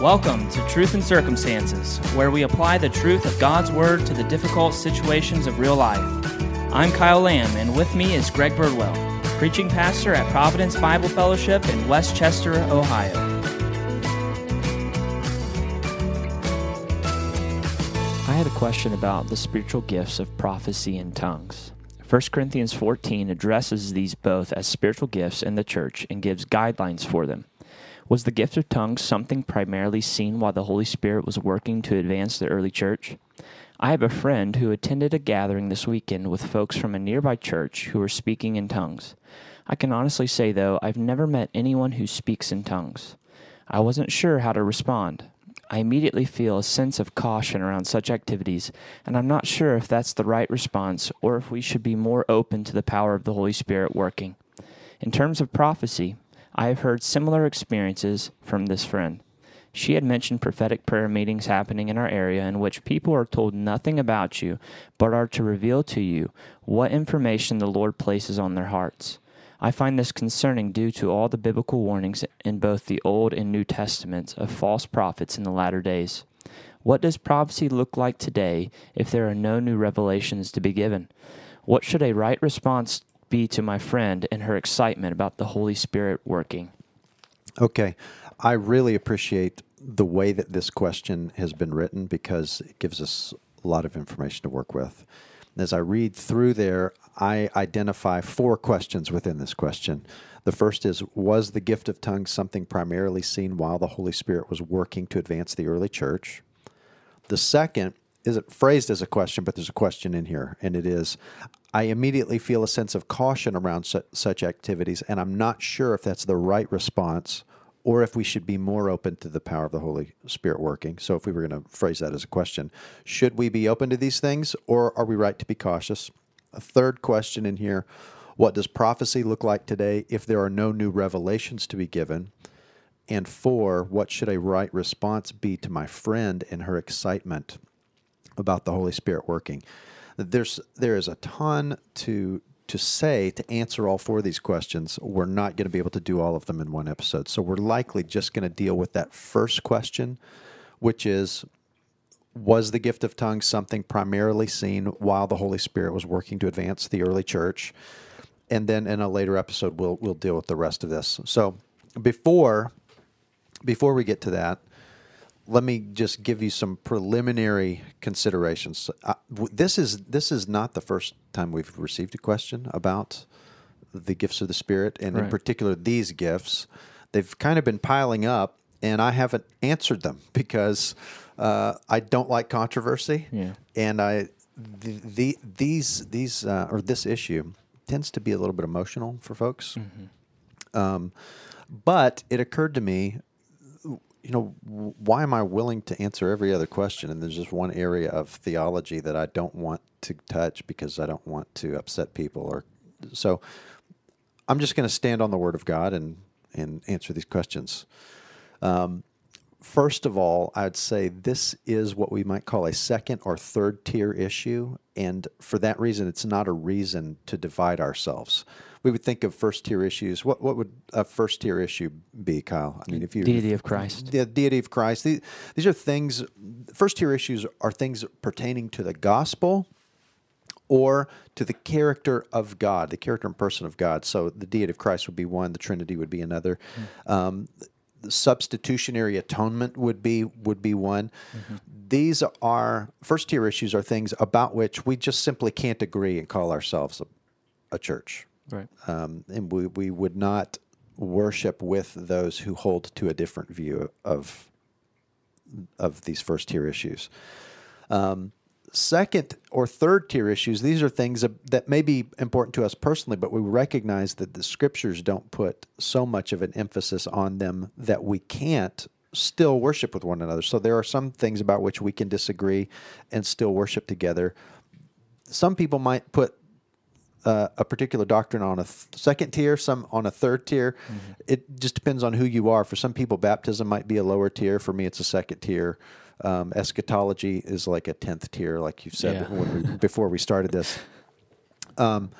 Welcome to Truth and Circumstances, where we apply the truth of God's Word to the difficult situations of real life. I'm Kyle Lamb, and with me is Greg Birdwell, preaching pastor at Providence Bible Fellowship in Westchester, Ohio. I had a question about the spiritual gifts of prophecy and tongues. 1 Corinthians 14 addresses these both as spiritual gifts in the church and gives guidelines for them. Was the gift of tongues something primarily seen while the Holy Spirit was working to advance the early church? I have a friend who attended a gathering this weekend with folks from a nearby church who were speaking in tongues. I can honestly say, though, I've never met anyone who speaks in tongues. I wasn't sure how to respond. I immediately feel a sense of caution around such activities, and I'm not sure if that's the right response or if we should be more open to the power of the Holy Spirit working. In terms of prophecy, I have heard similar experiences from this friend. She had mentioned prophetic prayer meetings happening in our area in which people are told nothing about you, but are to reveal to you what information the Lord places on their hearts. I find this concerning due to all the biblical warnings in both the Old and New Testaments of false prophets in the latter days. What does prophecy look like today if there are no new revelations to be given? What should a right response be to my friend and her excitement about the Holy Spirit working? Okay. I really appreciate the way that this question has been written because it gives us a lot of information to work with. As I read through there, I identify 4 questions within this question. The first is, was the gift of tongues something primarily seen while the Holy Spirit was working to advance the early church? The second is it phrased as a question, but there's a question in here, and it is, I immediately feel a sense of caution around such activities, and I'm not sure if that's the right response or if we should be more open to the power of the Holy Spirit working. So if we were going to phrase that as a question, should we be open to these things, or are we right to be cautious? A third question in here, what does prophecy look like today if there are no new revelations to be given? And 4, what should a right response be to my friend and her excitement about the Holy Spirit working? There is a ton to say to answer all 4 of these questions. We're not going to be able to do all of them in one episode. So we're likely just going to deal with that first question, which is, was the gift of tongues something primarily seen while the Holy Spirit was working to advance the early church? And then in a later episode, we'll deal with the rest of this. So before we get to that, let me just give you some preliminary considerations. This is not the first time we've received a question about the gifts of the Spirit, and in particular these gifts. They've kind of been piling up, and I haven't answered them because I don't like controversy, and this issue tends to be a little bit emotional for folks. Mm-hmm. But it occurred to me, why am I willing to answer every other question? And there's just one area of theology that I don't want to touch because I don't want to upset people. So I'm just going to stand on the Word of God and answer these questions. First of all, I'd say this is what we might call a second or third tier issue. And for that reason, it's not a reason to divide ourselves. We would think of first tier issues. What would a first tier issue be, Kyle? I mean, deity of Christ. The deity of Christ. These are things. First tier issues are things pertaining to the gospel or to the character of God, the character and person of God. So the deity of Christ would be one. The Trinity would be another. The substitutionary atonement would be one. Mm-hmm. These are first tier issues. Are things about which we just simply can't agree and call ourselves a church. Right. And we would not worship with those who hold to a different view of these first tier issues. Second or third tier issues, these are things that may be important to us personally, but we recognize that the Scriptures don't put so much of an emphasis on them that we can't still worship with one another. So there are some things about which we can disagree and still worship together. Some people might put a particular doctrine on a second tier, some on a third tier. Mm-hmm. It just depends on who you are. For some people, baptism might be a lower tier. For me, it's a second tier. Eschatology is like a 10th tier, like you said before we started this.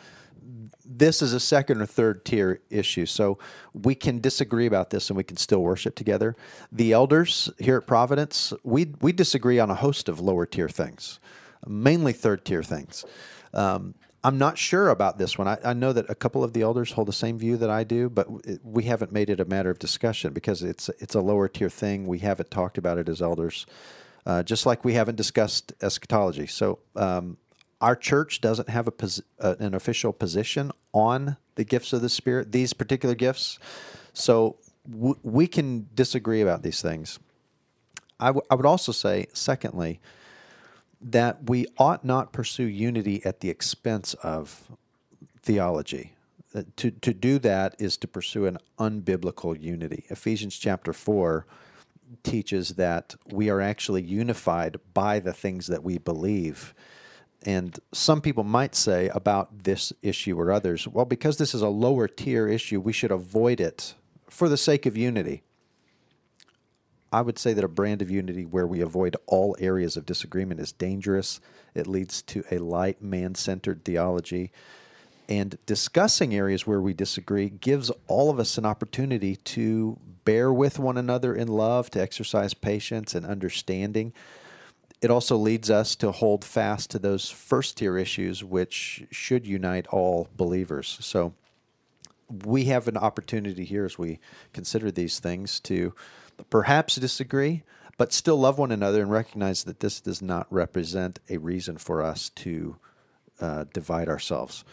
this is a second or third tier issue. So we can disagree about this and we can still worship together. The elders here at Providence, we disagree on a host of lower tier things, mainly third tier things. I'm not sure about this one. I know that a couple of the elders hold the same view that I do, but we haven't made it a matter of discussion because it's a lower tier thing. We haven't talked about it as elders, just like we haven't discussed eschatology. So our church doesn't have an official position on the gifts of the Spirit, these particular gifts. So we can disagree about these things. I would also say, secondly, that we ought not pursue unity at the expense of theology. To do that is to pursue an unbiblical unity. Ephesians chapter 4 teaches that we are actually unified by the things that we believe. And some people might say about this issue or others, well, because this is a lower tier issue, we should avoid it for the sake of unity. I would say that a brand of unity where we avoid all areas of disagreement is dangerous. It leads to a light, man-centered theology. And discussing areas where we disagree gives all of us an opportunity to bear with one another in love, to exercise patience and understanding. It also leads us to hold fast to those first-tier issues which should unite all believers. So we have an opportunity here as we consider these things to perhaps disagree, but still love one another and recognize that this does not represent a reason for us to divide ourselves.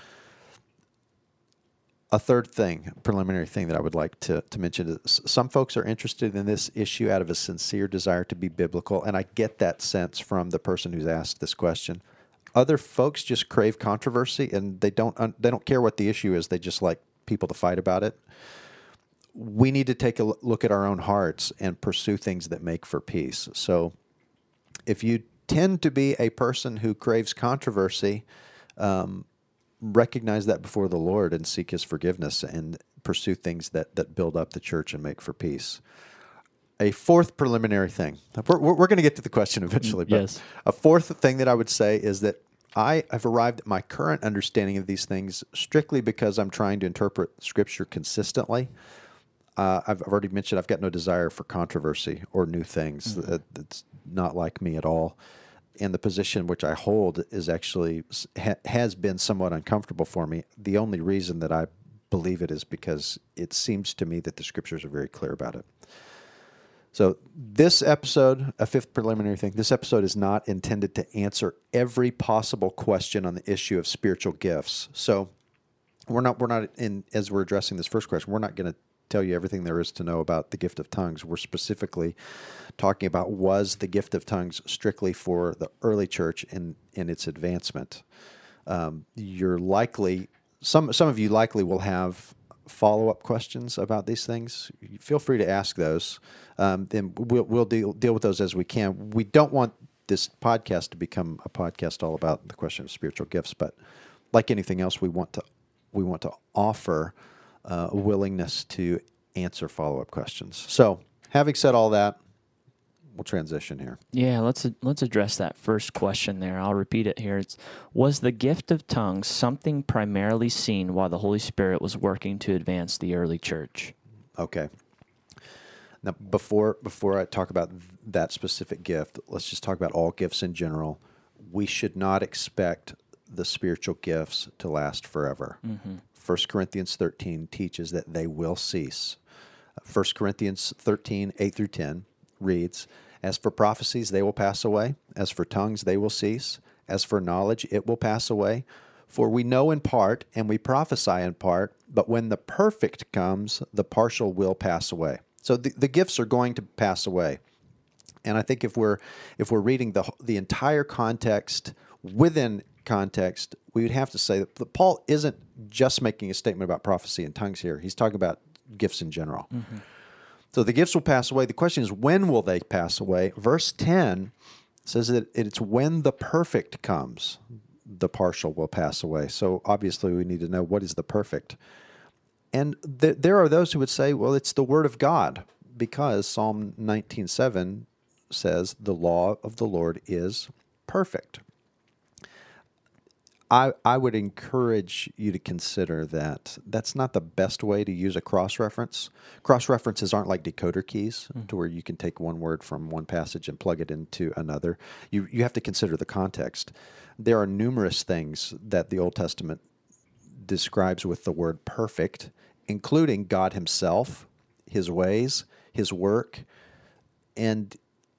A third thing, preliminary thing that I would like to mention is some folks are interested in this issue out of a sincere desire to be biblical, and I get that sense from the person who's asked this question. Other folks just crave controversy, and they don't care what the issue is. They just like people to fight about it. We need to take a look at our own hearts and pursue things that make for peace. So if you tend to be a person who craves controversy, recognize that before the Lord and seek His forgiveness and pursue things that build up the church and make for peace. A fourth preliminary thing. We're going to get to the question eventually, but yes. A fourth thing that I would say is that I have arrived at my current understanding of these things strictly because I'm trying to interpret Scripture consistently. I've already mentioned I've got no desire for controversy or new things. Mm-hmm. It's not like me at all. And the position which I hold is actually has been somewhat uncomfortable for me. The only reason that I believe it is because it seems to me that the Scriptures are very clear about it. So this episode, a fifth preliminary thing, this episode is not intended to answer every possible question on the issue of spiritual gifts. So we're not as we're addressing this first question, we're not going to tell you everything there is to know about the gift of tongues. We're specifically talking about, was the gift of tongues strictly for the early church in its advancement? You're likely, some of you likely will have follow-up questions about these things. Feel free to ask those. Then we'll deal with those as we can. We don't want this podcast to become a podcast all about the question of spiritual gifts, but like anything else, we want to offer a willingness to answer follow-up questions. So, having said all that, we'll transition here. Yeah, let's address that first question there. I'll repeat it here. Was the gift of tongues something primarily seen while the Holy Spirit was working to advance the early church? Okay. Now, before I talk about that specific gift, let's just talk about all gifts in general. We should not expect the spiritual gifts to last forever. Mm-hmm. 1 Corinthians 13 teaches that they will cease. 1 Corinthians 13, 8 through 10 reads, "As for prophecies, they will pass away. As for tongues, they will cease. As for knowledge, it will pass away. For we know in part, and we prophesy in part, but when the perfect comes, the partial will pass away." So the gifts are going to pass away. And I think if we're reading the entire context within context, we would have to say that Paul isn't just making a statement about prophecy and tongues here. He's talking about gifts in general. Mm-hmm. So the gifts will pass away. The question is, when will they pass away? Verse 10 says that it's when the perfect comes, the partial will pass away. So obviously we need to know, what is the perfect? And there are those who would say, well, it's the Word of God, because Psalm 19:7 says the law of the Lord is perfect. I would encourage you to consider that that's not the best way to use a cross-reference. Cross-references aren't like decoder keys to where you can take one word from one passage and plug it into another. You have to consider the context. There are numerous things that the Old Testament describes with the word perfect, including God himself, his ways, his work. And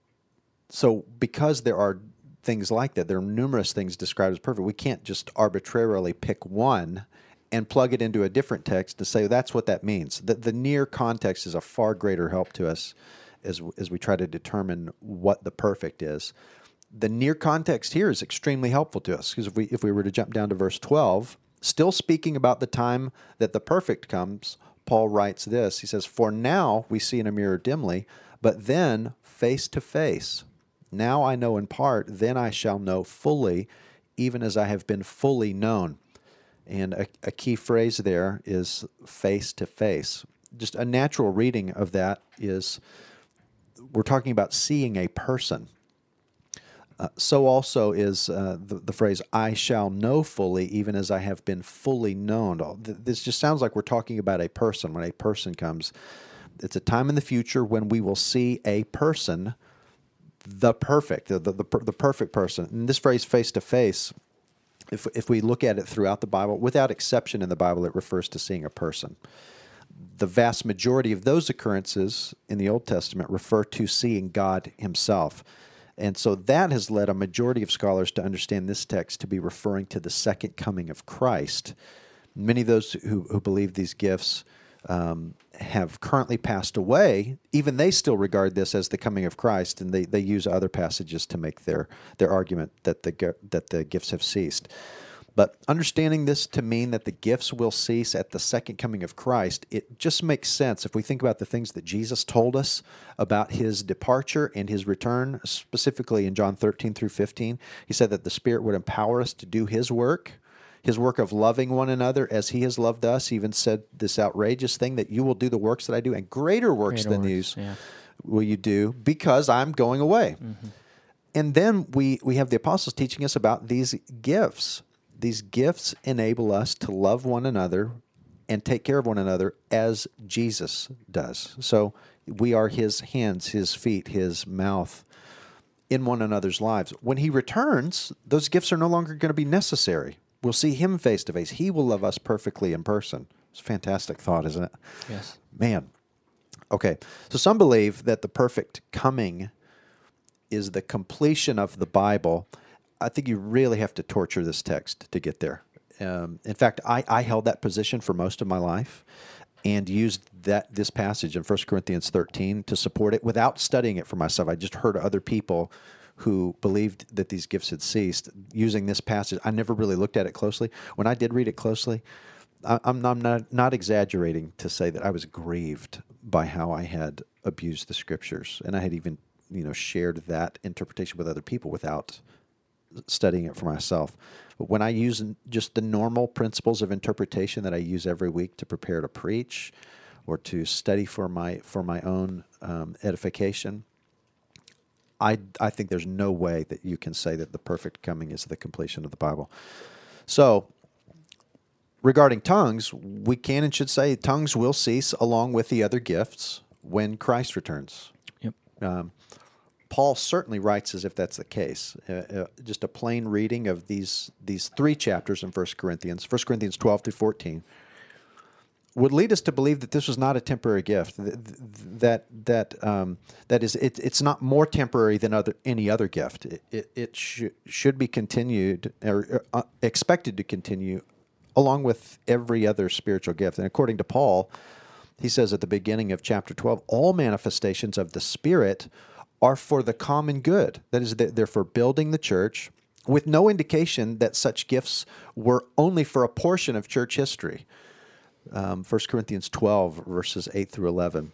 so because there are things like that, there are numerous things described as perfect. We can't just arbitrarily pick one and plug it into a different text to say that's what that means. The near context is a far greater help to us as we try to determine what the perfect is. The near context here is extremely helpful to us, because if we were to jump down to verse 12, still speaking about the time that the perfect comes, Paul writes this. He says, "For now we see in a mirror dimly, but then face to face. Now I know in part, then I shall know fully, even as I have been fully known." And a key phrase there is face to face. Just a natural reading of that is we're talking about seeing a person. So also is the phrase, "I shall know fully, even as I have been fully known." This just sounds like we're talking about a person. When a person comes, it's a time in the future when we will see a person, the perfect, the perfect person. And this phrase, face to face, if we look at it throughout the Bible, without exception in the Bible, it refers to seeing a person. The vast majority of those occurrences in the Old Testament refer to seeing God himself. And so that has led a majority of scholars to understand this text to be referring to the second coming of Christ. Many of those who believe these gifts have currently passed away. Even they still regard this as the coming of Christ, and they use other passages to make their argument that the gifts have ceased. But understanding this to mean that the gifts will cease at the second coming of Christ, it just makes sense if we think about the things that Jesus told us about his departure and his return, specifically in John 13 through 15. He said that the Spirit would empower us to do his work of loving one another as he has loved us. He even said this outrageous thing that you will do the works that I do, and greater works than these will you do, because I'm going away. Mm-hmm. And then we have the apostles teaching us about these gifts. These gifts enable us to love one another and take care of one another as Jesus does. So we are his hands, his feet, his mouth in one another's lives. When he returns, those gifts are no longer going to be necessary. We'll see him face to face. He will love us perfectly in person. It's a fantastic thought, isn't it? Yes. Man. Okay. So some believe that the perfect coming is the completion of the Bible. I think you really have to torture this text to get there. In fact, I held that position for most of my life and used this passage in 1 Corinthians 13 to support it without studying it for myself. I just heard other people who believed that these gifts had ceased using this passage. I never really looked at it closely. When I did read it closely, I'm not exaggerating to say that I was grieved by how I had abused the Scriptures, and I had even shared that interpretation with other people without studying it for myself. But when I use just the normal principles of interpretation that I use every week to prepare to preach or to study for my own edification, I think there's no way that you can say that the perfect coming is the completion of the Bible. So, regarding tongues, we can and should say tongues will cease along with the other gifts when Christ returns. Yep. Paul certainly writes as if that's the case. Just a plain reading of these three chapters in 1 Corinthians 12 through 14, would lead us to believe that this was not a temporary gift. That is, it's not more temporary than any other gift. It should be continued or expected to continue along with every other spiritual gift. And according to Paul, he says at the beginning of chapter 12, all manifestations of the Spirit are for the common good. That is, they're for building the church, with no indication that such gifts were only for a portion of church history. 1 Corinthians 12, verses 8 through 11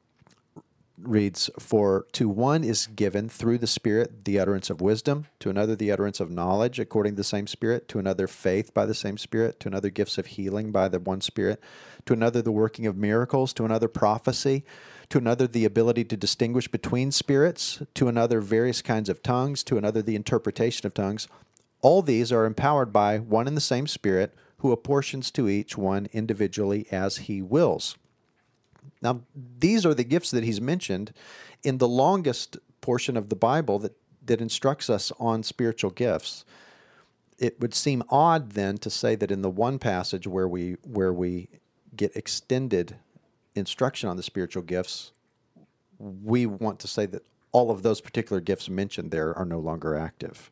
reads, "For to one is given through the Spirit the utterance of wisdom, to another the utterance of knowledge according to the same Spirit, to another faith by the same Spirit, to another gifts of healing by the one Spirit, to another the working of miracles, to another prophecy, to another the ability to distinguish between spirits, to another various kinds of tongues, to another the interpretation of tongues. All these are empowered by one and the same Spirit, who apportions to each one individually as he wills. Now, these are the gifts that he's mentioned in the longest portion of the Bible that instructs us on spiritual gifts. It would seem odd then to say that in the one passage where we get extended instruction on the spiritual gifts, we want to say that all of those particular gifts mentioned there are no longer active.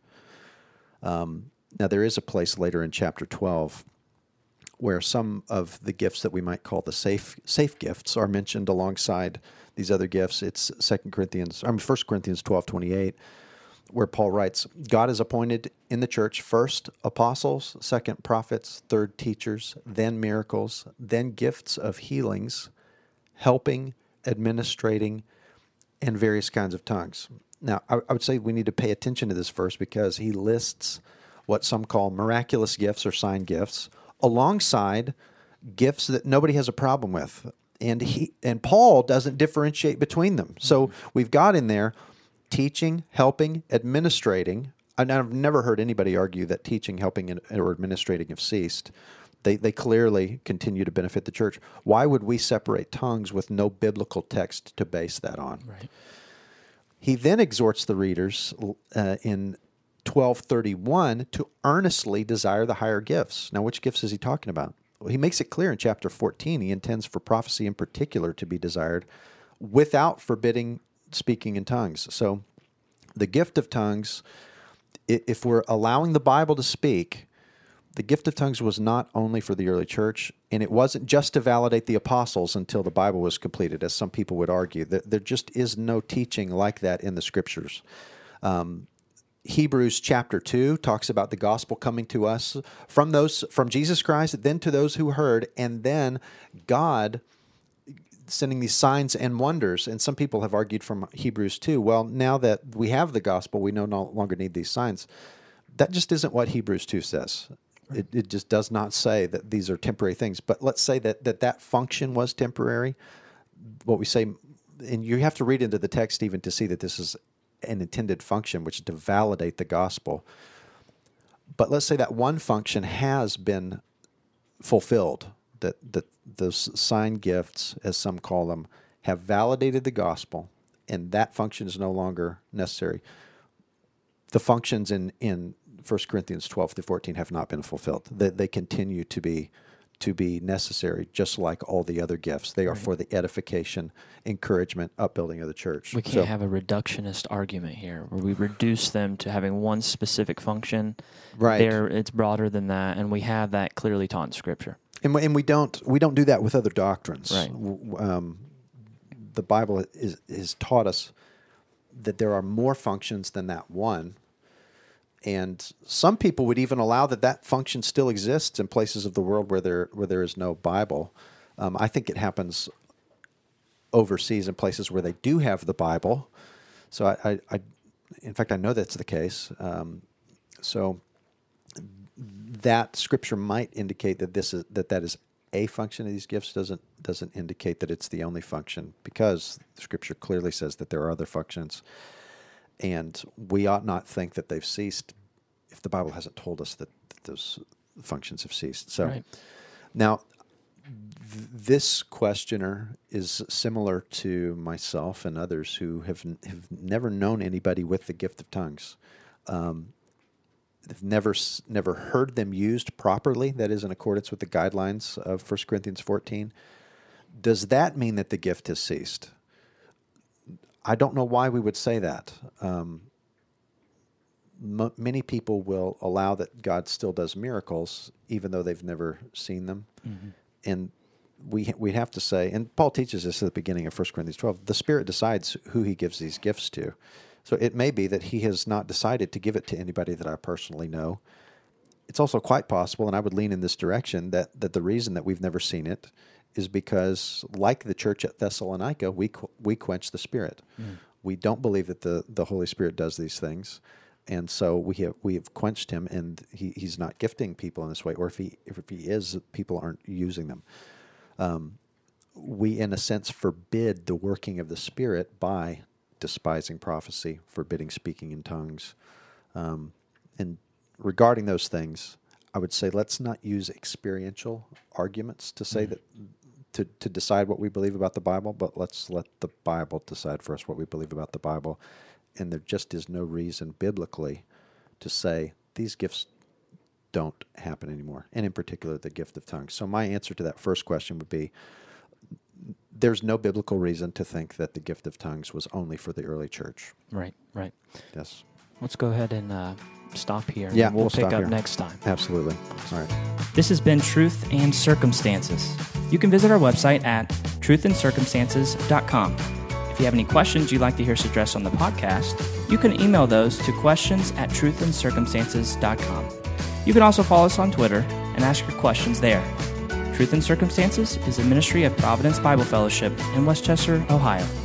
Now, there is a place later in chapter 12 where some of the gifts that we might call the safe gifts are mentioned alongside these other gifts. It's 1 Corinthians 12:28, where Paul writes, God has appointed in the church first apostles, second prophets, third teachers, then miracles, then gifts of healings, helping, administrating, and various kinds of tongues. Now, I would say we need to pay attention to this verse because he lists what some call miraculous gifts or sign gifts alongside gifts that nobody has a problem with. And Paul doesn't differentiate between them. So we've got in there teaching, helping, administrating. And I've never heard anybody argue that teaching, helping, or administrating have ceased. They clearly continue to benefit the church. Why would we separate tongues with no biblical text to base that on? Right. He then exhorts the readers in 12:31 to earnestly desire the higher gifts. Now, which gifts is he talking about? Well, he makes it clear in chapter 14 he intends for prophecy in particular to be desired without forbidding speaking in tongues. So the gift of tongues, if we're allowing the Bible to speak, the gift of tongues was not only for the early church, and it wasn't just to validate the apostles until the Bible was completed, as some people would argue. There just is no teaching like that in the Scriptures. Hebrews chapter 2 talks about the gospel coming to us from Jesus Christ, then to those who heard, and then God sending these signs and wonders. And some people have argued from Hebrews 2, well, now that we have the gospel, we no longer need these signs. That just isn't what Hebrews 2 says. It just does not say that these are temporary things. But let's say that function was temporary. What we say, and you have to read into the text even to see that this is an intended function, which is to validate the gospel. But let's say that one function has been fulfilled, that those sign gifts, as some call them, have validated the gospel, and that function is no longer necessary. The functions in 1 Corinthians 12-14 have not been fulfilled. They continue to be necessary, just like all the other gifts. They are for the edification, encouragement, upbuilding of the church. We can't have a reductionist argument here where we reduce them to having one specific function. Right. It's broader than that, and we have that clearly taught in Scripture. And we don't do that with other doctrines. Right. The Bible has taught us that there are more functions than that one. And some people would even allow that function still exists in places of the world where there is no Bible. I think it happens overseas in places where they do have the Bible. So in fact, I know that's the case. So that Scripture might indicate that that is a function of these gifts. Doesn't indicate that it's the only function, because Scripture clearly says that there are other functions. And we ought not think that they've ceased if the Bible hasn't told us that those functions have ceased. So right. Now, this questioner is similar to myself and others who have never known anybody with the gift of tongues. They've never heard them used properly, that is in accordance with the guidelines of 1 Corinthians 14. Does that mean that the gift has ceased? I don't know why we would say that. Many people will allow that God still does miracles, even though they've never seen them. Mm-hmm. And we have to say, and Paul teaches this at the beginning of 1 Corinthians 12, the Spirit decides who he gives these gifts to. So it may be that he has not decided to give it to anybody that I personally know. It's also quite possible, and I would lean in this direction, that the reason that we've never seen it is because, like the church at Thessalonica, we quench the Spirit. Mm. We don't believe that the Holy Spirit does these things, and so we have quenched him, and he's not gifting people in this way. Or if he is, people aren't using them. We, in a sense, forbid the working of the Spirit by despising prophecy, forbidding speaking in tongues, and regarding those things, I would say let's not use experiential arguments to say that to decide what we believe about the Bible, but let's let the Bible decide for us what we believe about the Bible. And there just is no reason biblically to say these gifts don't happen anymore, and in particular the gift of tongues. So my answer to that first question would be there's no biblical reason to think that the gift of tongues was only for the early church. Right. Yes. Let's go ahead and stop here. Yeah, we'll pick stop up here. next time. Absolutely. All right. This has been Truth and Circumstances. You can visit our website at truthandcircumstances.com. If you have any questions you'd like to hear us address on the podcast, you can email those to questions@truthandcircumstances.com. You can also follow us on Twitter and ask your questions there. Truth and Circumstances is a ministry of Providence Bible Fellowship in Westchester, Ohio.